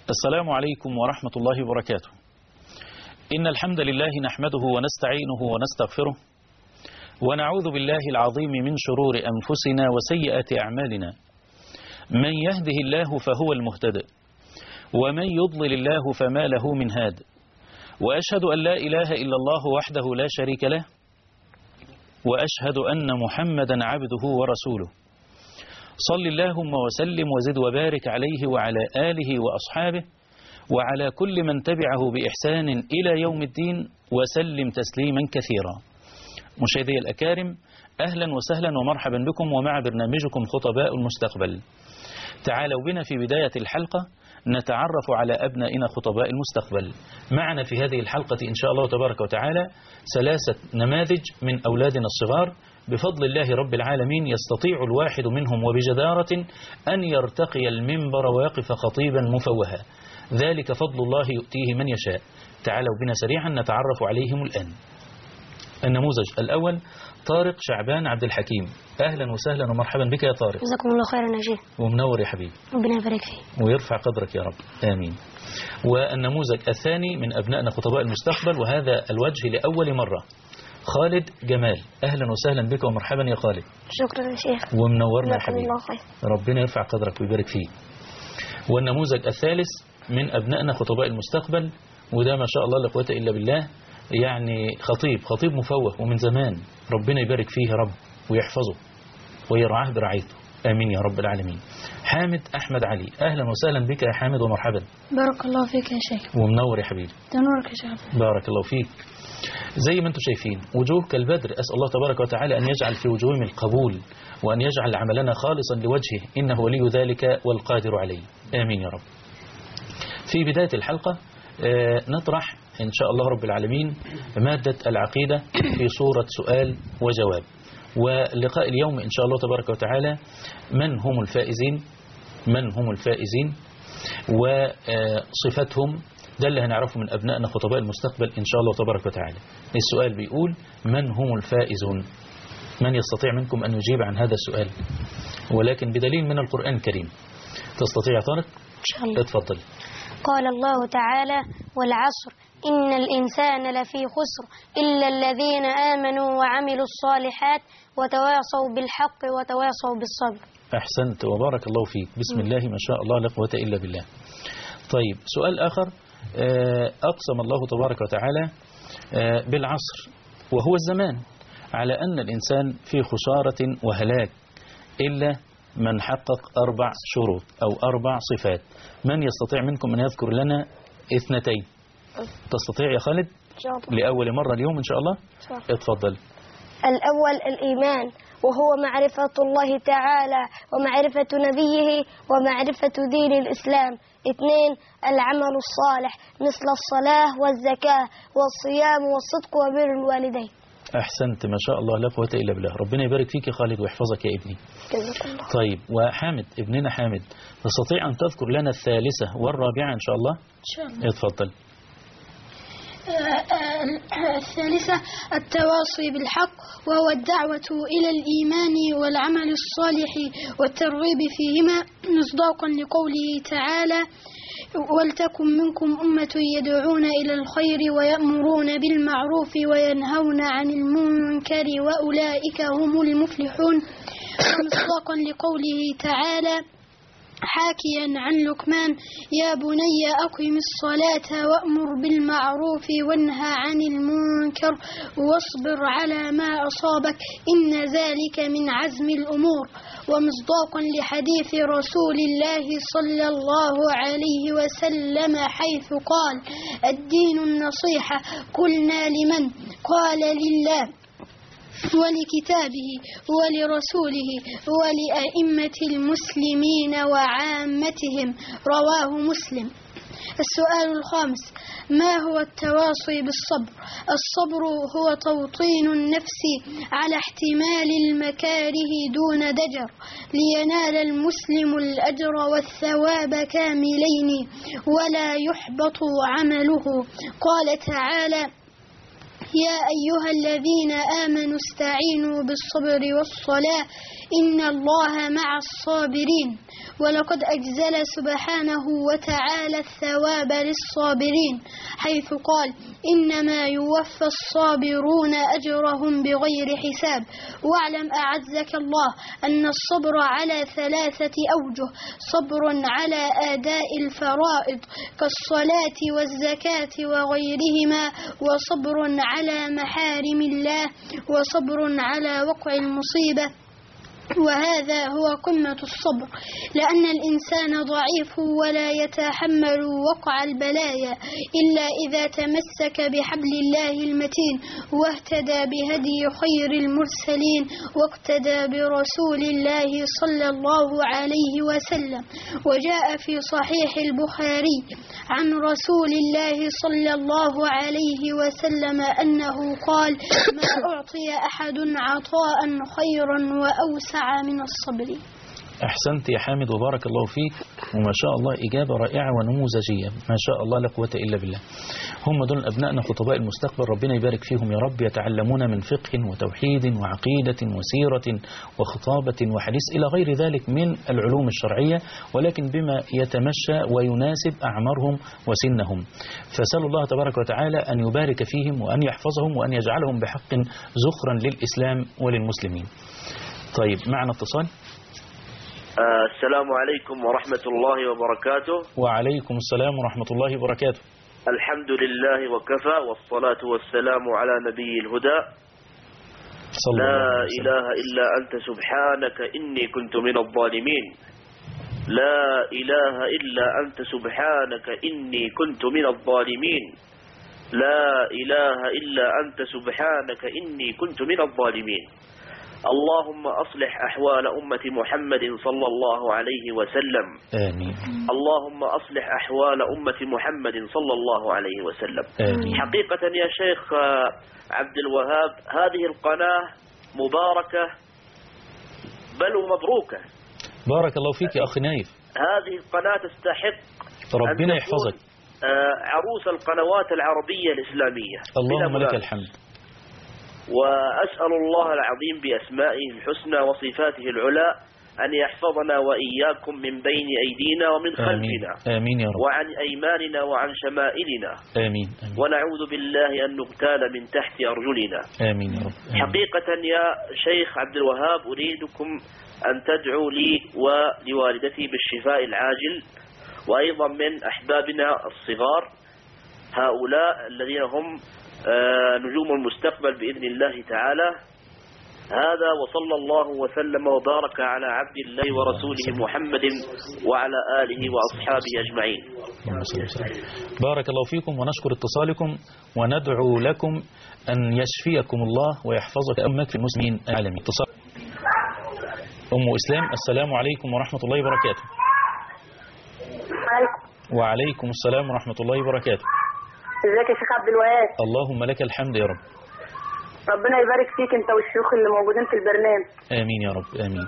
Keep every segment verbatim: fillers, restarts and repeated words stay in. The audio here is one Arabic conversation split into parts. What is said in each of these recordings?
السلام عليكم ورحمة الله وبركاته. إن الحمد لله نحمده ونستعينه ونستغفره ونعوذ بالله العظيم من شرور أنفسنا وسيئات أعمالنا. من يهده الله فهو المهتدى ومن يضلل الله فما له من هاد، وأشهد أن لا إله إلا الله وحده لا شريك له، وأشهد أن محمدا عبده ورسوله. صل اللهم وسلم وزد وبارك عليه وعلى آله وأصحابه وعلى كل من تبعه بإحسان إلى يوم الدين وسلم تسليما كثيرا. مشاهدي الأكارم، أهلا وسهلا ومرحبا بكم ومع برنامجكم خطباء المستقبل. تعالوا بنا في بداية الحلقة نتعرف على أبنائنا خطباء المستقبل. معنا في هذه الحلقة إن شاء الله تبارك وتعالى ثلاثة نماذج من أولادنا الصغار بفضل الله رب العالمين، يستطيع الواحد منهم وبجدارة أن يرتقي المنبر ويقف خطيبا مفوها. ذلك فضل الله يؤتيه من يشاء. تعالوا بنا سريعا نتعرف عليهم الآن. النموذج الأول طارق شعبان عبد الحكيم. أهلا وسهلا ومرحبا بك يا طارق. جزاكم الله خيرا يا شيخ. ومنور يا حبيبي. ربنا يبارك فيك ويرفع قدرك يا رب، آمين. والنموذج الثاني من أبنائنا خطباء المستقبل، وهذا الوجه لأول مرة، خالد جمال. أهلا وسهلا بك ومرحبا يا خالد. شكرا يا شيخ. ومنورنا يا حبيبي. الله خير. ربنا يرفع قدرك ويبارك فيك. والنموذج الثالث من أبنائنا خطباء المستقبل، وده ما شاء الله لا قوة إلا بالله، يعني خطيب خطيب مفوه ومن زمان. ربنا يبارك فيه يا رب ويحفظه ويرعاه برعايته، آمين يا رب العالمين. حامد أحمد علي. أهلا وسهلا بك يا حامد ومرحبا. بارك الله فيك يا شيخ. ومنور يا حبيبي. تنورك يا شيخ. بارك الله فيك. زي ما انتم شايفين وجوه كالبدر، أسأل الله تبارك وتعالى أن يجعل في وجوههم القبول وأن يجعل عملنا خالصا لوجهه، إنه ولي ذلك والقادر عليه، آمين يا رب. في بداية الحلقة نطرح إن شاء الله رب العالمين مادة العقيدة في صورة سؤال وجواب. ولقاء اليوم إن شاء الله تبارك وتعالى من هم الفائزين، من هم الفائزين وصفتهم، ده اللي هنعرفه من أبنائنا خطباء المستقبل إن شاء الله تبارك وتعالى. السؤال بيقول من هم الفائزون؟ من يستطيع منكم أن يجيب عن هذا السؤال ولكن بدليل من القرآن الكريم؟ تستطيع يا طارق؟ إن شاء الله. اتفضل. قال الله تعالى: والعصر إن الإنسان لفي خسر إلا الذين آمنوا وعملوا الصالحات وتواصوا بالحق وتواصوا بالصبر. أحسنت وبارك الله فيك. بسم الله ما شاء الله لا قوة إلا بالله. طيب سؤال آخر، أقسم الله تبارك وتعالى بالعصر وهو الزمان على أن الإنسان في خسارة وهلاك إلا من حقق أربع شروط أو أربع صفات. من يستطيع منكم أن يذكر لنا اثنتين؟ تستطيع يا خالد؟ لأول مرة اليوم إن شاء الله. اتفضل. الأول الإيمان، وهو معرفة الله تعالى ومعرفة نبيه ومعرفة دين الإسلام. اثنين العمل الصالح مثل الصلاة والزكاة والصيام والصدق وبر الوالدين. أحسنت ما شاء الله لا قوة إلا بالله. ربنا يبارك فيك يا خالد ويحفظك يا ابني. طيب وحامد ابننا حامد، تستطيع أن تذكر لنا الثالثة والرابعة إن شاء الله؟ إن شاء الله. اتفضل. الثالثة التواصي بالحق، وهو الدعوة إلى الإيمان والعمل الصالح والترغيب فيهما مصداقا لقوله تعالى: ولتكن منكم أمة يدعون إلى الخير ويأمرون بالمعروف وينهون عن المنكر وأولئك هم المفلحون. ومصداقا لقوله تعالى حاكيا عن لقمان: يا بني أقم الصلاة وأمر بالمعروف وانهى عن المنكر واصبر على ما أصابك إن ذلك من عزم الأمور. ومصداقا لحديث رسول الله صلى الله عليه وسلم حيث قال: الدين النصيحة. قلنا لمن؟ قال لله ولكتابه ولرسوله ولأئمة المسلمين وعامتهم. رواه مسلم. السؤال الخامس: ما هو التواصي بالصبر؟ الصبر هو توطين النفس على احتمال المكاره دون ضجر لينال المسلم الأجر والثواب كاملين ولا يحبط عمله. قال تعالى: يا أيها الذين آمنوا استعينوا بالصبر والصلاة إن الله مع الصابرين. ولقد أجزل سبحانه وتعالى الثواب للصابرين حيث قال إنما يوفى الصابرون أجرهم بغير حساب. واعلم أعزك الله أن الصبر على ثلاثة أوجه: صبر على أداء الفرائض كالصلاة والزكاة وغيرهما، وصبر على محارم الله، وصبر على وقع المصيبة. وهذا هو قمة الصبر، لأن الإنسان ضعيف ولا يتحمل وقع البلايا إلا إذا تمسك بحبل الله المتين واهتدى بهدي خير المرسلين واقتدى برسول الله صلى الله عليه وسلم. وجاء في صحيح البخاري عن رسول الله صلى الله عليه وسلم أنه قال: ما أعطي أحد عطاء خيرا وأوسع من الصبر. أحسنت يا حامد وبارك الله فيك، وما شاء الله إجابة رائعة ونموذجية، ما شاء الله لا قوة إلا بالله. هم دول أبنائنا خطباء المستقبل، ربنا يبارك فيهم يا رب، يتعلمون من فقه وتوحيد وعقيدة وسيرة وخطابة وحديث إلى غير ذلك من العلوم الشرعية، ولكن بما يتمشى ويناسب أعمارهم وسنهم. فسأل الله تبارك وتعالى أن يبارك فيهم وأن يحفظهم وأن يجعلهم بحق زخرا للإسلام وللمسلمين. طيب معنا اتصال. آه السلام عليكم ورحمة الله وبركاته. وعليكم السلام ورحمة الله وبركاته. الحمد لله وكفى، والصلاة والسلام على نبي الهدى. صلى لا الله عليه وسلم. إله إلا أنت سبحانك إني كنت من الظالمين. لا إله إلا أنت سبحانك إني كنت من الظالمين. لا إله إلا أنت سبحانك إني كنت من الظالمين. اللهم أصلح أحوال أمة محمد صلى الله عليه وسلم. آمين. اللهم أصلح أحوال أمة محمد صلى الله عليه وسلم. آمين. حقيقة يا شيخ عبد الوهاب، هذه القناة مباركة بل ومبروكة. بارك الله فيك يا أخي نايف. هذه القناة تستحق ربنا يحفظك، عروس القنوات العربية الإسلامية. اللهم لك الحمد. وأسأل الله العظيم بأسمائه الحسنى وصفاته العلى أن يحفظنا وإياكم من بين أيدينا ومن خلفنا. آمين. آمين يا رب. وعن أيماننا وعن شمائلنا. آمين. آمين. ونعوذ بالله أن نغتال من تحت أرجلنا. آمين يا رب. آمين. حقيقة يا شيخ عبد الوهاب، أريدكم أن تدعوا لي ولوالدتي بالشفاء العاجل، وأيضا من أحبابنا الصغار هؤلاء الذين هم نجوم المستقبل بإذن الله تعالى. هذا وصلى الله وسلم وبارك على عبد الله ورسوله محمد وعلى آله وأصحابه أجمعين. بارك الله فيكم ونشكر اتصالكم وندعو لكم أن يشفيكم الله ويحفظك أمك في المسلمين العالمين. اتصال أم إسلام، السلام عليكم ورحمة الله وبركاته. وعليكم السلام ورحمة الله وبركاته. ازيك يا شيخ عبد الوهاب؟ اللهم لك الحمد يا رب. ربنا يبارك فيك انت والشيوخ اللي موجودين في البرنامج. امين يا رب. امين.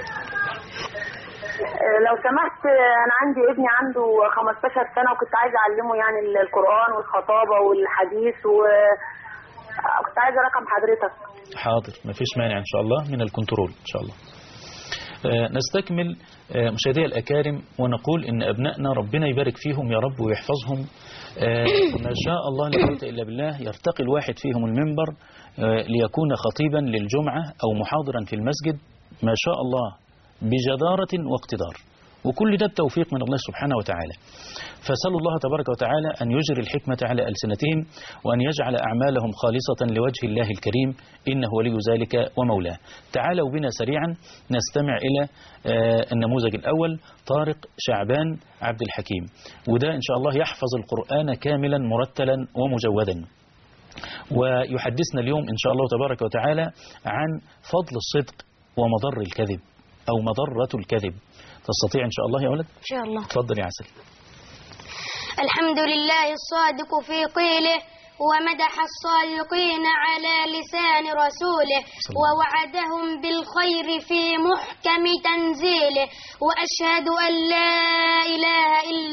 لو سمحت، انا عندي ابني عنده خمستاشر سنة وكنت عايزه اعلمه يعني القرآن والخطابة والحديث، وكنت عايزه رقم حضرتك. حاضر، مفيش مانع ان شاء الله من الكنترول ان شاء الله. نستكمل مشاهدي الأكارم ونقول إن أبنائنا ربنا يبارك فيهم يا رب ويحفظهم. ما شاء الله لا قوة إلا بالله، يرتقي الواحد فيهم المنبر ليكون خطيبا للجمعة أو محاضرا في المسجد، ما شاء الله بجدارة واقتدار، وكل ده التوفيق من الله سبحانه وتعالى. فسأل الله تبارك وتعالى أن يجري الحكمة على ألسنتهم وأن يجعل أعمالهم خالصة لوجه الله الكريم، إنه ولي ذلك ومولاه. تعالوا بنا سريعا نستمع إلى النموذج الأول، طارق شعبان عبد الحكيم، وده إن شاء الله يحفظ القرآن كاملا مرتلا ومجودا، ويحدثنا اليوم إن شاء الله تبارك وتعالى عن فضل الصدق ومضر الكذب أو مضرة الكذب. تستطيع إن شاء الله يا ولد؟ إن شاء الله. تفضل يا عسل. الحمد لله الصادق في قيله، ومدح الصادقين على لسان رسوله، ووعدهم بالخير في محكم تنزيله، وأشهد أن لا إله إلا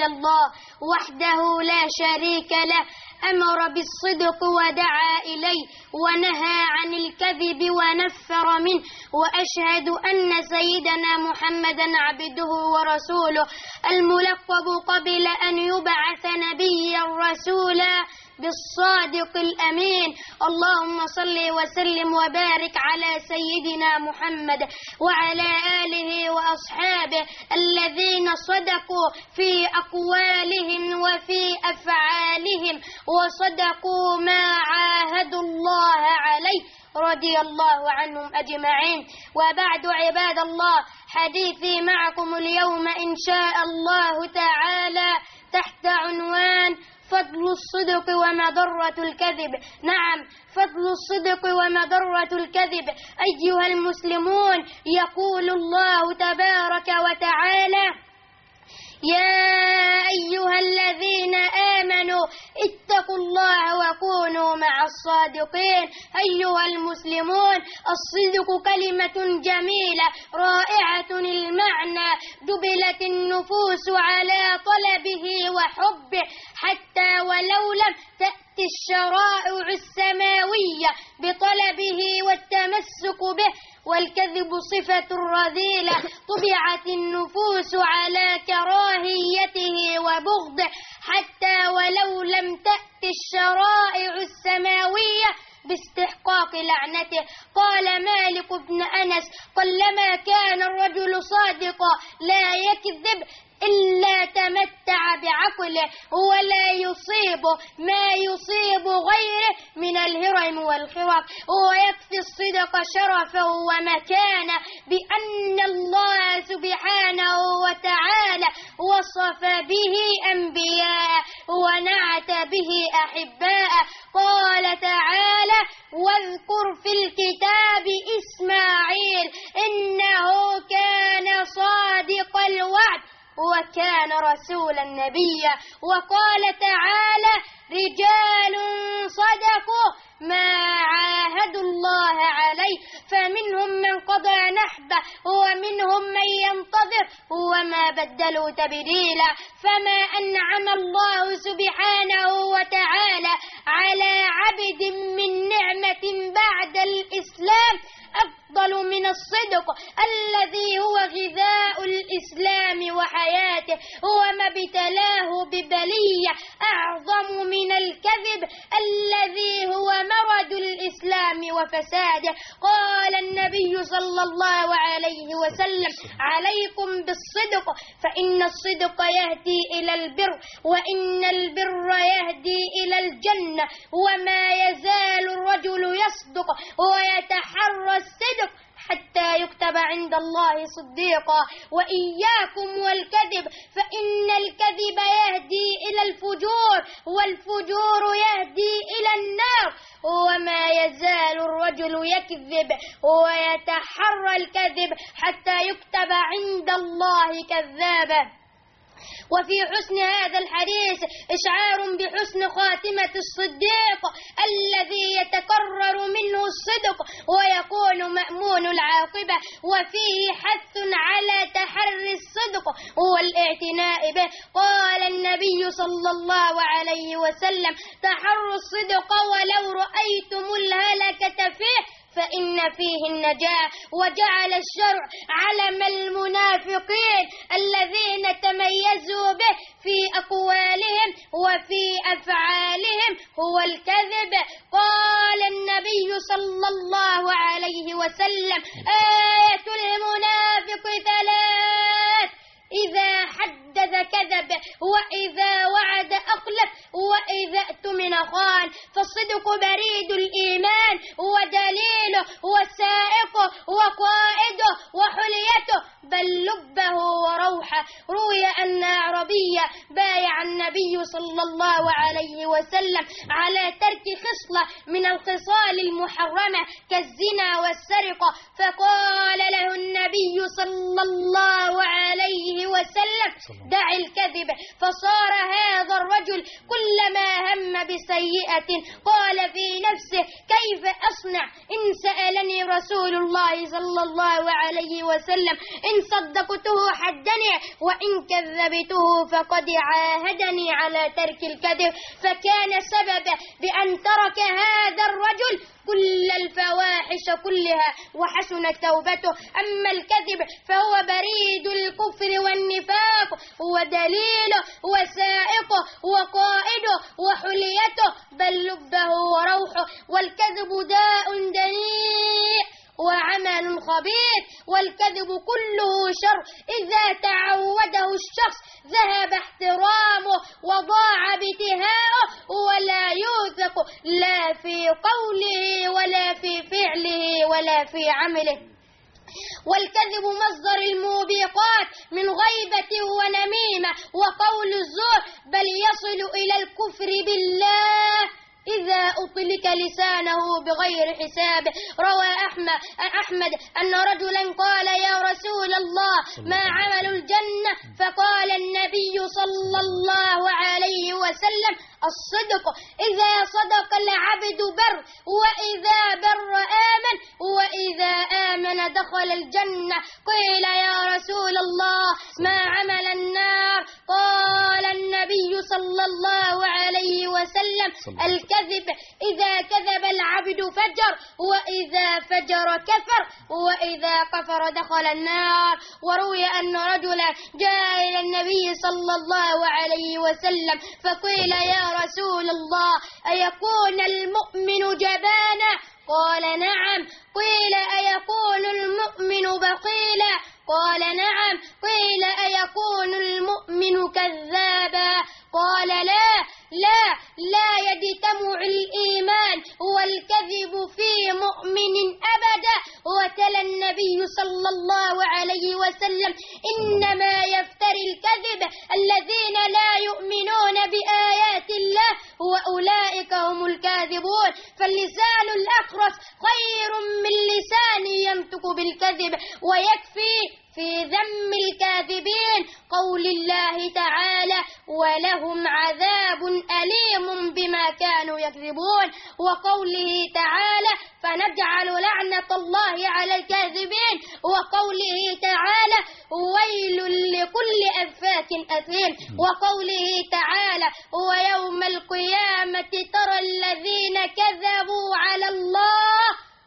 إلا الله وحده لا شريك له أمر بالصدق ودعا إليه ونهى عن الكذب ونفر منه وأشهد أن سيدنا محمدا عبده ورسوله الملقب قبل أن يبعث نبيا رسولا بالصادق الأمين. اللهم صل وسلم وبارك على سيدنا محمد وعلى آله وأصحابه الذين صدقوا في أقوالهم وفي أفعالهم وصدقوا ما عاهدوا الله عليه رضي الله عنهم أجمعين. وبعد عباد الله، حديثي معكم اليوم إن شاء الله تعالى تحت عنوان فضل الصدق ومضرة الكذب. نعم، فضل الصدق ومضرة الكذب. أيها المسلمون، يقول الله تبارك وتعالى: يا أيها الذين آمنوا اتقوا الله وكونوا مع الصادقين. أيها المسلمون، الصدق كلمة جميلة رائعة المعنى، جبلت النفوس على طلبه وحبه حتى ولو لم تأتي الشرائع السماوية بطلبه والتمسك به. والكذب صفة رذيلة طبعت النفوس على كراهيته وبغضه حتى ولو لم تأتي الشرائع السماوية باستحقاق لعنته. قال مالك بن أنس: قلما كان الرجل صادقا لا يكذب إلا تمتع بعقله ولا يصيب ما يصيب غيره من الهرم والخرق. ويكفي الصدق شرفا ومكانة بأن الله سبحانه وتعالى وصف به أنبياء ونعت به أحباء. قال تعالى: واذكر في الكتاب إسماعيل إنه كان صادق الوعد وكان رسولا نبيا. وقال تعالى: رجال صدقوا ما عاهدوا الله عليه فمنهم من قضى نحبه ومنهم من ينتظر وما بدلوا تبديلا. فما أنعم الله سبحانه وتعالى على عبد من نعمة بعد الإسلام أفضل من الصدق الذي هو غذاء الإسلام وحياته، وما ابتلاه ببلية أعظم من الكذب الذي هو مرض الإسلام وفساده. قال النبي صلى الله عليه وسلم: عليكم بالصدق فإن الصدق يهدي إلى البر وإن البر يهدي إلى الجنة. وما يزال الرجل يصدق ويتحرى الصدق حتى يكتب عند الله صديقا. وإياكم والكذب فإن الكذب يهدي إلى الفجور والفجور يهدي إلى النار. وما يزال الرجل يكذب ويتحرى الكذب حتى يكتب عند الله كذابا. وفي حسن هذا الحديث إشعار بحسن خاتمة الصديق الذي يتكرر منه الصدق ويكون مأمون العاقبة. وفيه حث على تحري الصدق والاعتناء به. قال النبي صلى الله عليه وسلم: تحروا الصدق ولو رأيتم الهلكة فيه فإن فيه النجاة. وجعل الشرع علم المنافقين الذين تميزوا به في أقوالهم وفي أفعالهم هو الكذب. قال النبي صلى الله عليه وسلم: آية المنافق ثلاث: إذا حدث كذب وإذا وعد أخلف وإذا اؤتمن خان. فالصدق بريد الإيمان ودليله وسائقه وقائده وحليته بل لبه وروحه. روي أن أعرابيا بايع النبي صلى الله عليه وسلم على ترك خصلة من الخصال المحرمة كالزنا والسرقة، فقال له النبي صلى الله عليه وسلم: دع الكذب. فصار هذا الرجل كلما هم بسيئة قال في نفسه: كيف أصنع إن سألني رسول الله صلى الله عليه وسلم؟ إن صدقته حدني وإن كذبته فقد قد عاهدني على ترك الكذب، فكان سبب بأن ترك هذا الرجل كل الفواحش كلها وحسنت توبته. أما الكذب فهو بريد الكفر والنفاق، ودليله وسائقه وقائده وحليته، بل لبه وروحه. والكذب داء دنيء وعمل خبيث، والكذب كله شر. إذا تعوده الشخص ذهب احترامه وضاع ابتهاؤه، ولا يوثق لا في قوله ولا في فعله ولا في عمله. والكذب مصدر الموبقات من غيبة ونميمة وقول الزور، بل يصل إلى الكفر بالله إذا أطلق لسانه بغير حساب. روى أحمد, أحمد أن رجلا قال يا رسول الله ما عمل الجنة؟ فقال النبي صلى الله عليه وسلم الصدق، إذا صدق العبد بر، وإذا بر آمن، وإذا آمن دخل الجنة. قيل يا رسول الله ما عمل النار؟ قال النبي صلى الله عليه وسلم الكذب، إذا كذب العبد فجر، وإذا فجر كفر، وإذا كفر دخل النار. وروي أن رجلا جاء إلى النبي صلى الله عليه وسلم فقيل يا رسول الله أيكون المؤمن جبانا؟ قال نعم. قيل أيكون المؤمن بخيلا؟ قال نعم. قيل أيكون المؤمن كذابا؟ قال لا لا لا يجتمع الإيمان والكذب في مؤمن أبدا. وتلا النبي صلى الله عليه وسلم إنما يفتري الكذب الذين لا يؤمنون بآيات الله وأولئك هم الكاذبون. فاللسان الأخرس خير من لسان ينطق بالكذب، ويكفي في ذم الكاذبين قول الله تعالى ولهم عذاب أليم بما كانوا يكذبون، وقوله تعالى فنجعل لعنة الله على الكاذبين، وقوله تعالى ويل لكل أفاك أثيم، وقوله تعالى ويوم القيامة ترى الذين كذبوا على الله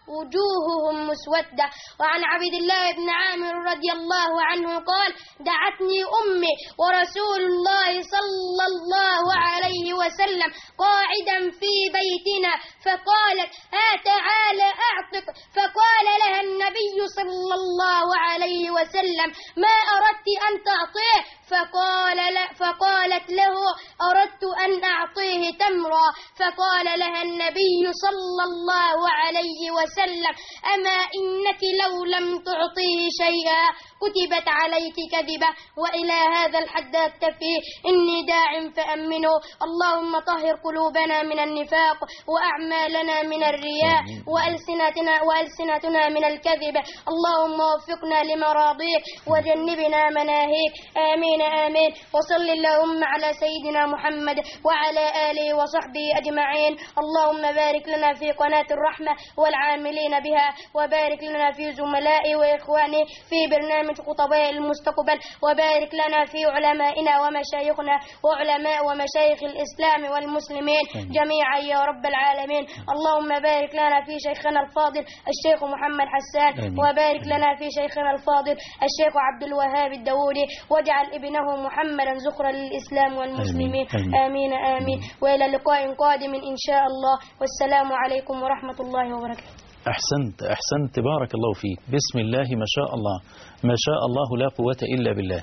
وجوههم مسودة. وعن عبد الله بن عامر رضي الله عنه قال دعتني أمي ورسول الله صلى الله عليه وسلم قاعدا في بيتنا فقالت ها تعالى أعطك، فقال لها النبي صلى الله عليه وسلم ما أردت أن تعطيه؟ فقال فقالت له أردت أن أعطيه تمرا. فقال لها النبي صلى الله عليه وسلم أما إنك لو لم تعطيه شيئا كتبت عليك كذبة. وإلى هذا الحد أكتفي، إني داع فأمنوا. اللهم طهر قلوبنا من النفاق وأعمالنا من الرياء وألسنتنا, وألسنتنا من الكذب. اللهم وفقنا لمراضيك وجنبنا مناهيك. آمين آمين. وصل اللهم على سيدنا محمد وعلى آله وصحبه أجمعين. اللهم بارك لنا في قناة الرحمة والعاملين بها، وبارك لنا في زملائي وإخواني في برنامج خطباء المستقبل، وبارك لنا في علمائنا ومشايخنا وعلماء ومشايخ الإسلام والمسلمين جميعا يا رب العالمين. اللهم بارك لنا في شيخنا الفاضل الشيخ محمد حسان، وبارك لنا في شيخنا الفاضل الشيخ عبد الوهاب الداودي، واجعل ابنه محمدا زخرا للإسلام والمسلمين. آمين آمين. وإلى لقاء قادم إن شاء الله، والسلام عليكم ورحمة الله وبركاته. أحسنت أحسنت بارك الله فيك. بسم الله ما شاء الله ما شاء الله لا قوة إلا بالله.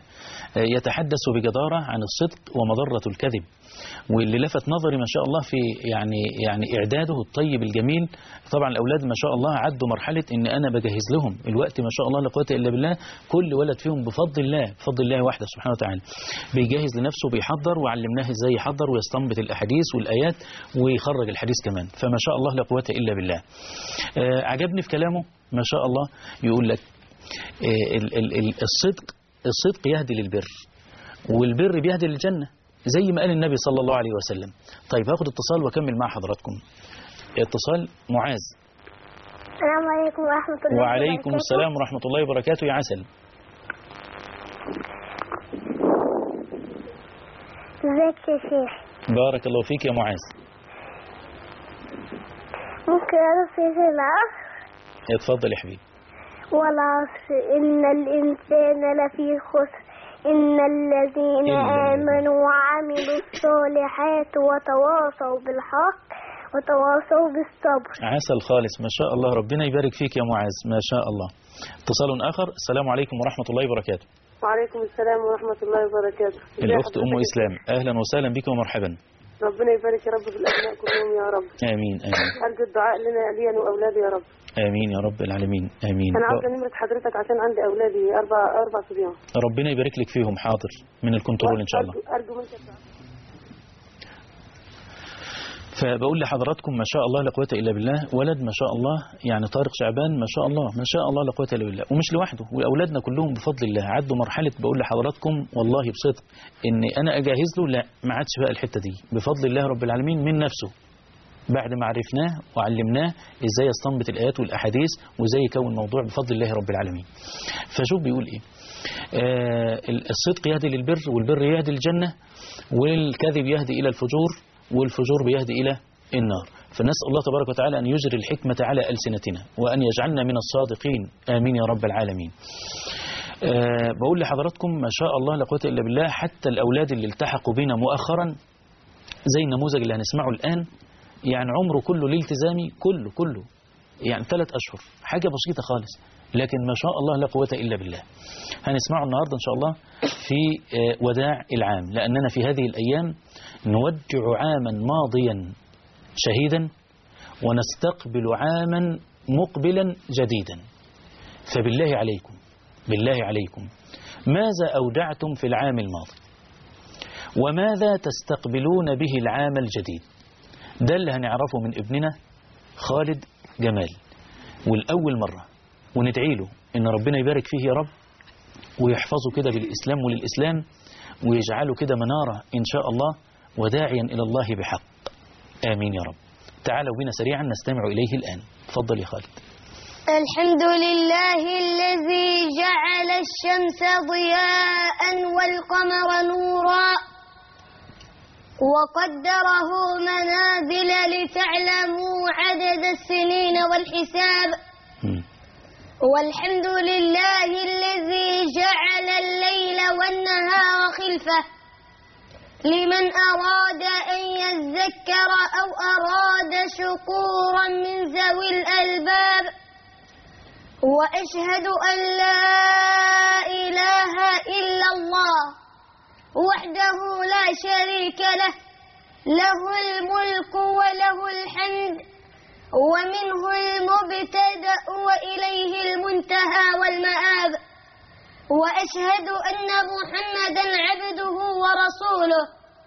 يتحدث بجدارة عن الصدق ومضرة الكذب، واللي لفت نظري ما شاء الله في يعني يعني إعداده الطيب الجميل. طبعا الأولاد ما شاء الله عدوا مرحلة إن أنا بجهز لهم الوقت ما شاء الله لا قوة إلا بالله. كل ولد فيهم بفضل الله بفضل الله وحده سبحانه وتعالى بيجهز لنفسه بيحضر، وعلمناه إزاي يحضر ويستنبط الأحاديث والآيات ويخرج الحديث كمان. فما شاء الله لا قوة إلا بالله. آه عجبني في كلامه ما شاء الله. يقول لك آه ال ال ال الصدق الصدق يهدي للبر، والبر بيهدي للجنة زي ما قال النبي صلى الله عليه وسلم. طيب هاخد اتصال واكمل مع حضراتكم. اتصال معاذ. السلام عليكم ورحمة الله وبركاته. وعليكم السلام ورحمة الله وبركاته. يا عسل. ازيك يا شيخ؟ بارك الله فيك يا معاذ. ممكن أعرف في العصر؟ اتفضل يا حبيبي. والعصر إن الإنسان لفي خسر إن الذين آمنوا وعملوا الصالحات وتواصوا بالحق وتواصوا بالصبر. عسل خالص ما شاء الله، ربنا يبارك فيك يا معاذ ما شاء الله. اتصال آخر. السلام عليكم ورحمة الله وبركاته. وعليكم السلام ورحمة الله وبركاته. الأخت أم إسلام، أهلا وسهلا بك ومرحبا. ربنا يبارك يا رب في الأبناء كلهم يا رب. آمين آمين. أرجو الدعاء لنا ليا وأولادي يا رب. آمين يا رب العالمين آمين. أنا عاوزة نمرة حضرتك عشان عندي أولادي أربع أربع صبيان. ربنا يبارك لك فيهم. حاضر من الكنترول إن شاء الله. أرجو منك الدعاء. فبقول لحضراتكم ما شاء الله لا قوة إلا بالله، ولد ما شاء الله يعني طارق شعبان ما شاء الله ما شاء الله لا قوة إلا بالله، ومش لوحده، وأولادنا كلهم بفضل الله عدوا مرحلة. بقول لحضراتكم والله بصدق إن أنا أجهز له، لا ما عادش بقى الحتة دي بفضل الله رب العالمين من نفسه، بعد ما عرفناه وعلمناه إزاي يستنبط الآيات والأحاديث وإزاي يكون موضوع بفضل الله رب العالمين. فشوف بيقول إيه، آه الصدق يهدي للبر والبر يهدي للجنة والكذب يهدي إلى الفجور والفجور بيهدي إلى النار. فنسأل الله تبارك وتعالى أن يجري الحكمة على ألسنتنا وأن يجعلنا من الصادقين آمين يا رب العالمين. أه بقول لحضراتكم ما شاء الله لا قوة إلا بالله، حتى الأولاد اللي التحقوا بنا مؤخرا زي النموذج اللي هنسمعه الآن، يعني عمره كله الالتزامي كله كله يعني ثلاث أشهر، حاجة بسيطة خالص، لكن ما شاء الله لا قوة إلا بالله. هنسمعه النهاردة إن شاء الله في وداع العام، لأننا في هذه الأيام نودع عاما ماضيا شهيدا ونستقبل عاما مقبلا جديدا. فبالله عليكم بالله عليكم ماذا أودعتم في العام الماضي وماذا تستقبلون به العام الجديد؟ ده اللي هنعرفه من ابننا خالد جمال، والأول مرة وندعي له إن ربنا يبارك فيه يا رب ويحفظه كده بالإسلام وللإسلام ويجعله كده منارة إن شاء الله وداعيا إلى الله بحق آمين يا رب. تعالوا بنا سريعا نستمع إليه الآن. تفضل يا خالد. الحمد لله الذي جعل الشمس ضياء والقمر نورا وقدره منازل لتعلموا عدد السنين والحساب. م. والحمد لله الذي جعل الليل والنهار خلفة لمن أراد أن يذكر أو أراد شكورا من ذوي الألباب. وأشهد أن لا إله إلا الله وحده لا شريك له، له الملك وله الحمد ومنه المبتدأ وإليه المنتهى والمآب. وأشهد أن محمدا عبده ورسوله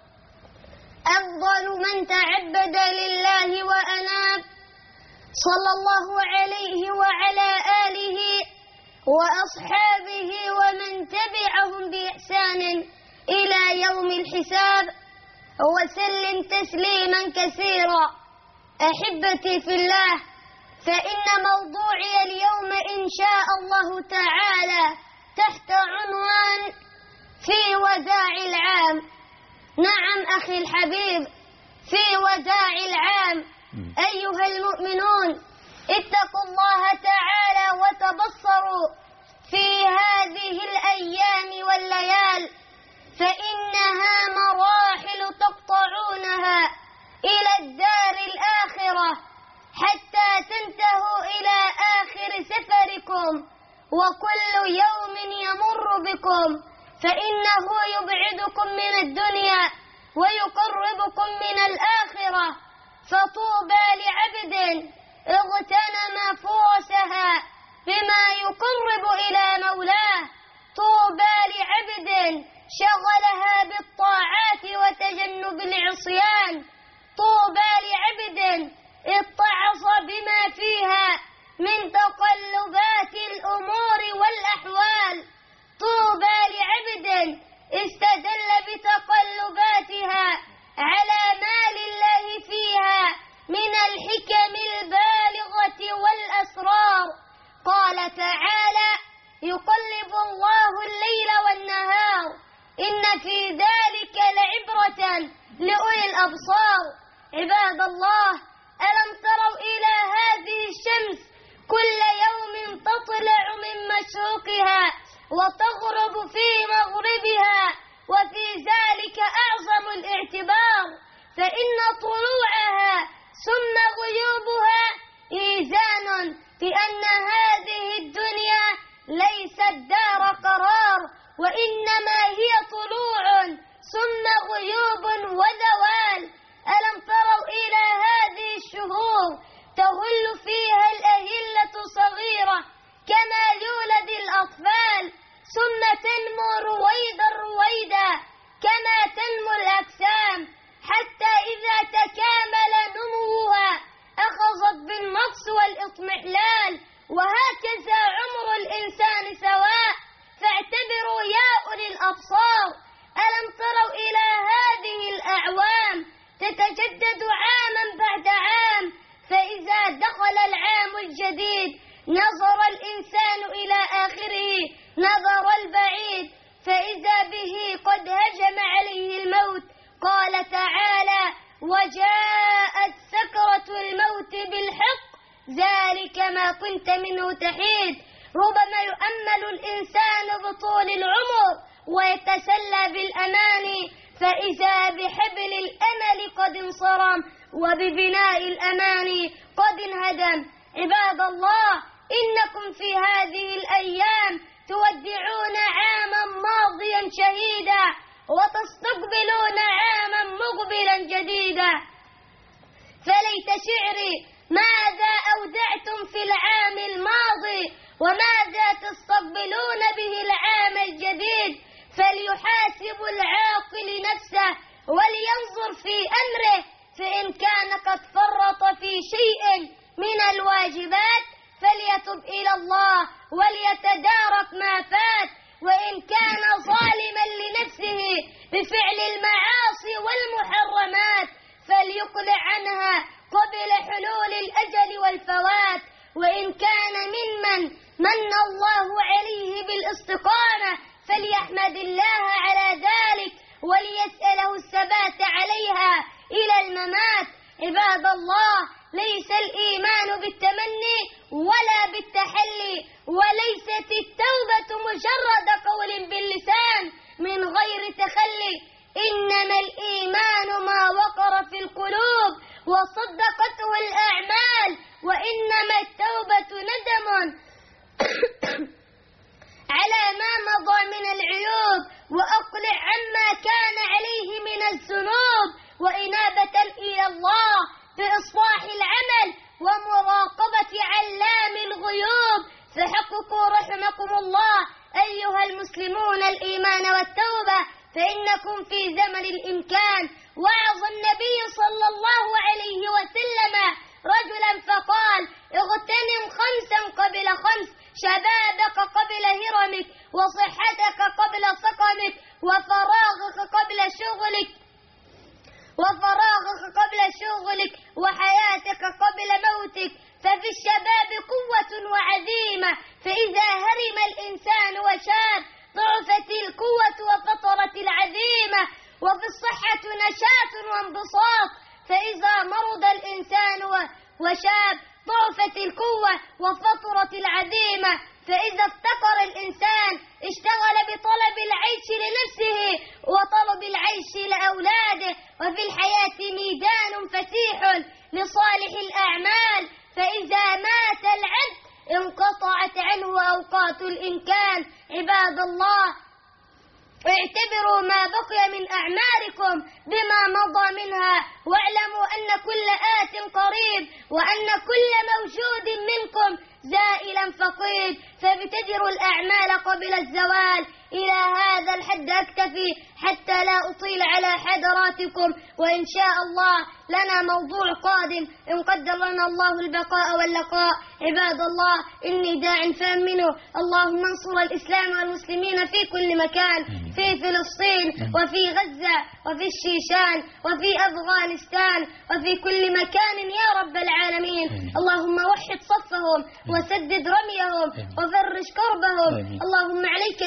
أفضل من تعبد لله وأناب، صلى الله عليه وعلى آله وأصحابه ومن تبعهم بإحسان إلى يوم الحساب، وسلم تسليما كثيرا. أحبتي في الله، فإن موضوعي اليوم إن شاء الله تعالى تحت عنوان في وداع العام. نعم أخي الحبيب، في وداع العام أيها المؤمنون اتقوا الله تعالى وتبصروا في هذه الأيام والليال، فإنها مراحل تقطعونها إلى الدار الآخرة حتى تنتهوا إلى آخر سفركم، وكل يوم يمر بكم فإنه يبعدكم من الدنيا ويقربكم من الآخرة. فطوبى لعبد اغتنم فرصها بما يقرب إلى مولاه، طوبى لعبد شغلها بالطاعات وتجنب العصيان، طوبى لعبد اتعظ بما فيها من تقلبات الأمور والأحوال، طوبى لعبد استدل بتقلباتها على ما لله فيها من الحكم البالغة والأسرار. قال تعالى: يقلب الله الليل والنهار إن في ذلك وهدى لأولي الأبصار. عباد الله، ألم تروا إلى هذه الشمس كل يوم تطلع من مشرقها وتغرب في مغربها، وفي ذلك أعظم الاعتبار، فإن طلوعها ثم غيوبها إيذان بأن هذه الدنيا ليست دار قرار، وإنما هي طلوع ثم غيوب وزوال. ألم تروا إلى هذه الشهور تهل فيها الأهلة صغيرة كما يولد الأطفال، ثم تنمو رويدا رويدا كما تنمو الأجسام، حتى إذا تكامل نموها أخذت بالنقص والإطمئنان، وهكذا عمر الإنسان سواء، فاعتبروا يا أولي الأبصار. ألم تروا إلى هذه الأعوام تتجدد عاما بعد عام، فإذا دخل العام الجديد نظر الإنسان إلى آخره نظر البعيد، فإذا به قد هجم عليه الموت. قال تعالى: وجاءت سكرة الموت بالحق ذلك ما كنت منه تحيد. ربما يؤمل الإنسان بطول العمر ويتسلى بالأماني، فإذا بحبل الأمل قد انصرم وببناء الأماني قد انهدم. عباد الله، إنكم في هذه الأيام تودعون عاما ماضيا شهيدا وتستقبلون عاما مقبلا جديدا، فليت شعري ماذا أودعتم في العام الماضي وماذا تستقبلون به العام الجديد. فليحاسب العاقل نفسه ولينظر في أمره، فإن كان قد فرط في شيء من الواجبات فليتب إلى الله وليتدارك ما فات، وإن كان ظالما لنفسه بفعل المعاصي والمحرمات فليقلع عنها قبل حلول الأجل والفوات، وإن كان ممن من الله عليه بالاستقامة فليحمد الله على ذلك وليسأله الثبات عليها إلى الممات. عباد الله، ليس الإيمان بالتمني ولا بالتحلي، وليست التوبة مجرد قول باللسان من غير تخلي، إنما الإيمان ما وقر في القلوب وصدقته الأعمال، وإنما التوبة ندم على ما مضى من العيوب وأقلع عما كان عليه من الذنوب، وإنابة إلى الله بإصلاح العمل ومراقبة علام الغيوب. فحققوا رحمكم الله أيها المسلمون الإيمان والتوبة، فإنكم في زمن الإمكان. وعظ النبي صلى الله عليه وسلم رجلا فقال: اغتنم خمسا قبل خمس، شبابك قبل هرمك، وصحتك قبل سقمك، وفراغك قبل شغلك وفراغك قبل شغلك وحياتك قبل موتك. ففي الشباب قوة وعزيمة، فإذا هرم الإنسان وشاب ضعفت القوة وفطرت العزيمة، وفي الصحة نشاط وانبساط، فإذا مرض الإنسان وشاب ضعفت القوة وفطرت العزيمة، فإذا افتقر الإنسان اشتغل بطلب العيش لنفسه وطلب العيش لأولاده. وفي الحياة ميدان فسيح لصالح الأعمال، فإذا مات العبد انقطعت عنه أوقات الإمكان. عباد الله، اعتبروا ما بقي من أعماركم بما مضى منها، واعلموا أن كل آت قريب، وأن كل موجود منكم زائلا فقيد، فابتدروا الأعمال قبل الزوال. إلى هذا الحد أكتفي حتى لا أطيل على حضراتكم، وإن شاء الله لنا موضوع قادم إن قدر لنا الله البقاء واللقاء. عباد الله، إني داع فأمنوا، اللهم انصر الإسلام والمسلمين في كل مكان، في فلسطين وفي غزة وفي الشيشان وفي أفغانستان وفي كل مكان يا رب العالمين. اللهم وحد صفهم وسدد رميهم وفرج كربهم. اللهم عليك باليهود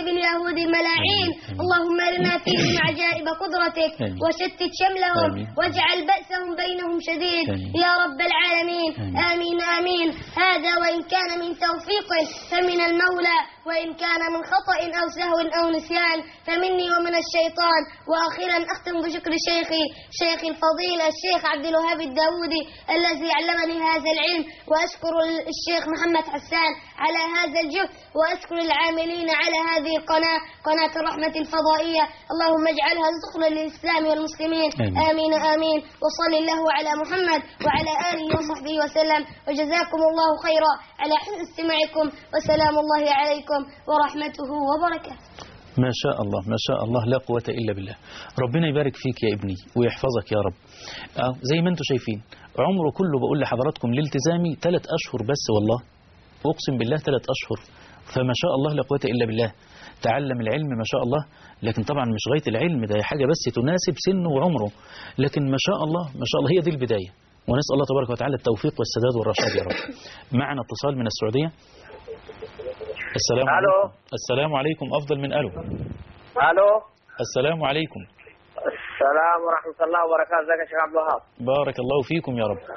اليهود ملاعين. اللهم ارنا فيهم عجائب قدرتك وشتت شملهم واجعل بأسهم بينهم شديد يا رب العالمين. آمين آمين. هذا وإن كان من توفيقه فمن المولى، وإن كان من خطأ أو سهو أو نسيان فمني ومن الشيطان. وأخيرا أختم بشكر شيخي شيخ الفضيل الشيخ عبد الوهاب الداودي الذي علمني هذا العلم، وأشكر الشيخ محمد حسان على هذا الجهد، وأشكر العاملين على هذه القناة قناة الرحمة الفضائية. اللهم اجعلها ذخرا للإسلام والمسلمين. آمين آمين, آمين. وصل الله على محمد وعلى آله وصحبه وسلم، وجزاكم الله خيرا على حسن استماعكم، وسلام الله عليكم ورحمته وبركاته. ما شاء الله ما شاء الله، لا قوة إلا بالله. ربنا يبارك فيك يا ابني ويحفظك يا رب. أه زي ما انتم شايفين عمره كله بقول لحضراتكم لالتزامي ثلاث أشهر بس، والله أقسم بالله ثلاث أشهر. فما شاء الله لا قوة إلا بالله. تعلم العلم ما شاء الله، لكن طبعا مش غاية العلم، ده حاجة بس تناسب سنه وعمره، لكن ما شاء الله ما شاء الله هي دي البداية. ونسأل الله تبارك وتعالى التوفيق والسداد والرشاد يا رب. معنا اتصال من السعودية. السلام عليكم. السلام عليكم. أفضل من ألو. ألو. السلام عليكم. السلام ورحمة الله وبركاته. ازيك يا شيخ عبد الوهاب؟ بارك الله فيكم يا رب.